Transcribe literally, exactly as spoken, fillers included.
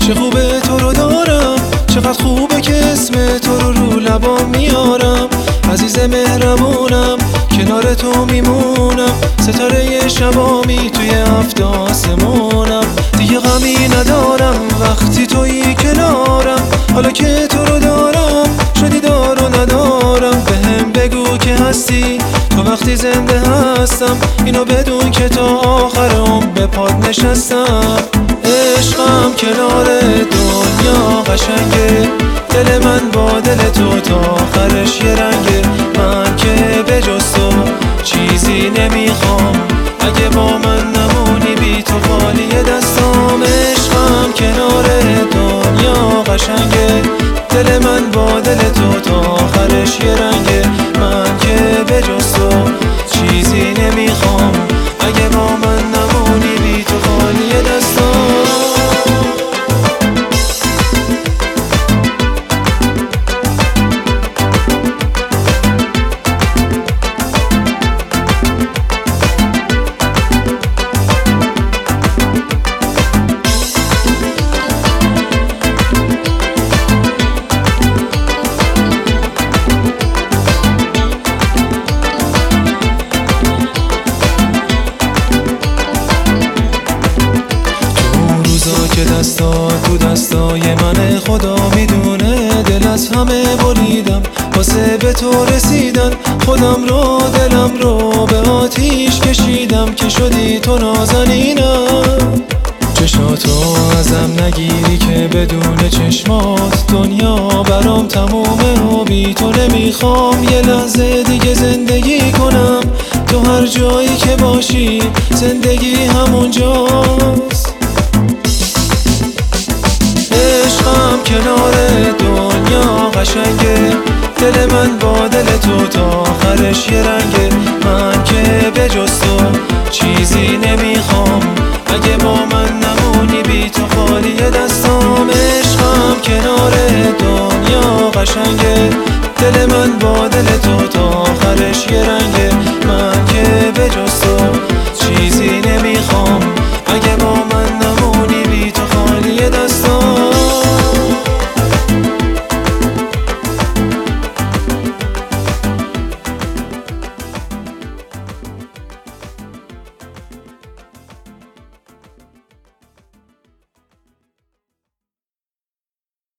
چه خوبه تو رو دارم، چقدر خوبه که اسم تو رو رو لبام میارم. عزیز مهربونم کنار تو میمونم، ستاره شبامی توی هفت آسمونم. دیگه غمی ندارم وقتی تویی کنارم، حالا که تو رو دارم شدی دار و ندارم. بهم بگو که هستی تو وقتی زنده هستم، اینو بدون که تا آخر عمر به پات نشستم. عشقم کنار دنیا قشنگه، دل من با دل تو تا آخرش یه رنگه. من که به جز تو چیزی نمیخوام، اگه با من نمونی بی تو خالی دستام. عشقم کنار دنیا قشنگه، دل من با دل تو تا آخرش یه رنگه. من که به جز تو چیزی نمیخوام، اگه با من نمونی بی تو خالی دستام. که دستا تو دستای من، خدا میدونه دل از همه بریدم واسه به تو رسیدن. خودم رو دلم رو به آتیش کشیدم که شدی تو نازنینم. چشاتو ازم نگیری که بدون چشمات دنیا برام تمومه و بی تو نمیخوام یه لحظه دیگه زندگی کنم. تو هر جایی که باشی زندگی همونجاست. عشقم کنار دنیا قشنگه، دل من با دل تو تا آخرش یه رنگه. من که به جز تو چیزی نمیخوام، اگه با من نمونی بی تو خالی دستام. عشقم کنار دنیا قشنگه، دل من با دل تو تا آخرش یه رنگه. من که